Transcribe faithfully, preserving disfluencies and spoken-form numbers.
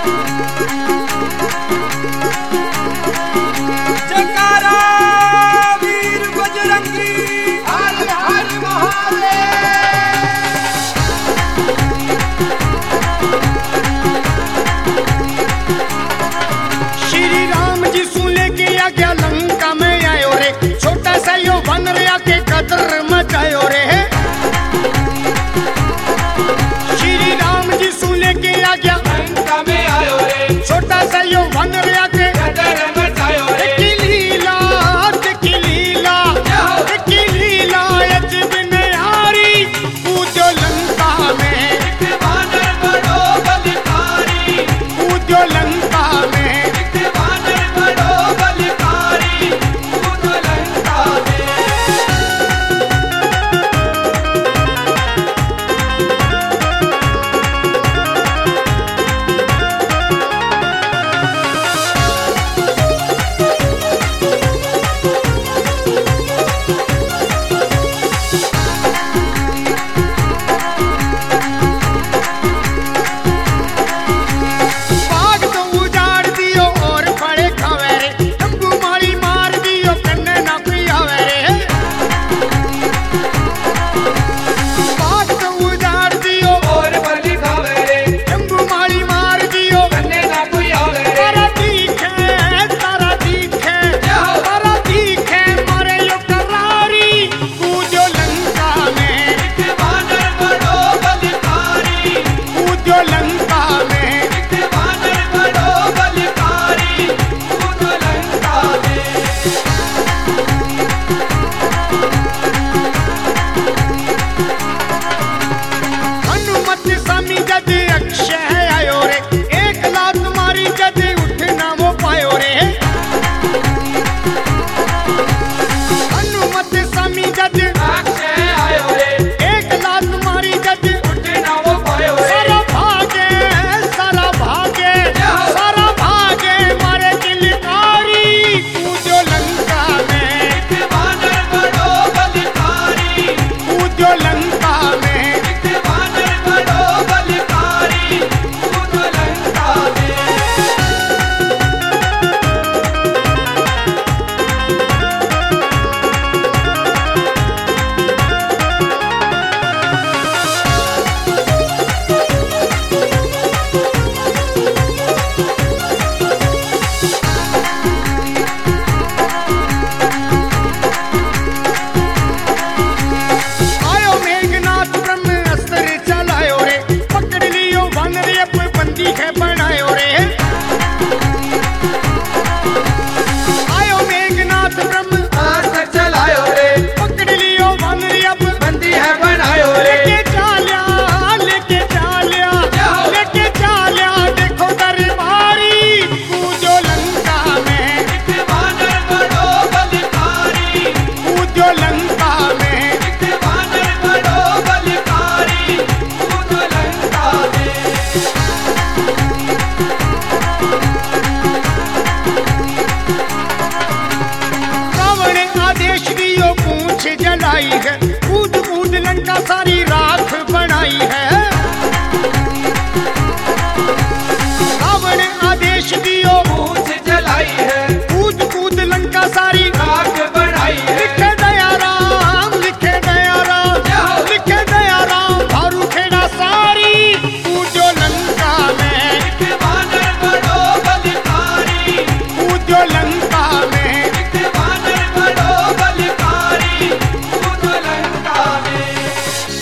जयकारा वीर बजरंगी हर हर महादेव। श्री राम जी सुन लेके आ गया लंका में आयो रे, छोटा सा यो बन रहा के कदर मचायो रे। श्री राम जी सुन लेके आ गया लंका में आयो रे, छोटा सा यो बन रहा के कदर मचायो रे। की लीला की लीला की लीला अजब न्यारी, पूजो लंका में वानर बड़ो बलकारी, पूजो लंका में वानर बड़ो बलकारी, पूजो लंका में। बाग तो उजाड़ दियो और फड़े खावे रे, तंबू मारी मार दियो कन्ने ना कोई आवे रे। बाग तो उजाड़ दियो और बलि खावे रे, तंबू मारी मार दियो कन्ने ना कोई आवे रे। तारा दिखे तारा दिखे तारा दिखे मारे यो करारी, पूजो लंका में वानर बड़ो बलकारी, पूजो लंका में वानर बड़ो बलकारी, पूजो लंका में। हनुमत स्वामी जद अक्षय आयो रे, एक लात मारी जद उठना वो पायो रे। हनुमत स्वामी जद अक्षय आयो रे, एक लात मारी जद उठना वो पायो रे। सारा भागे सारा भागे सारा भागे मारे किलकारी, पूजो लंका में वानर बड़ो बलकारी, पूजो लंका में वानर बड़ो बलकारी, पूजो लंका में। आयो मेघनाथ ब्रह्म अस्त्र चलायो रे, पकड़ लियो वन रे अप बंदी है बनायो रे। आयो मेघनाथ ब्रह्म अस्त्र चलायो रे, पकड़ लियो वन रे अप बंदी है बनायो रे। लेके चाल्या लेके चाल्या लेके चाल्या देखो दरबारी, पूजो लंका में वानर बड़ो बलकारी, पूजो लंका में वानर बड़ो बलकारी, पूजो लंका में। रावण आदेश दियो पूछ जलाई है, कूद कूद लंका सारी